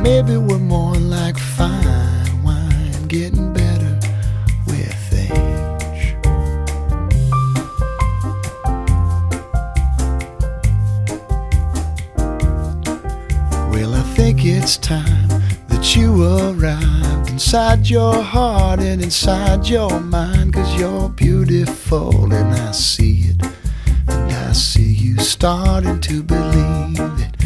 maybe we're more like fine wine, getting better with age. Well, I think it's time that you arrived inside your heart and inside your mind, 'cause you're beautiful and I see it, and I see you starting to believe it.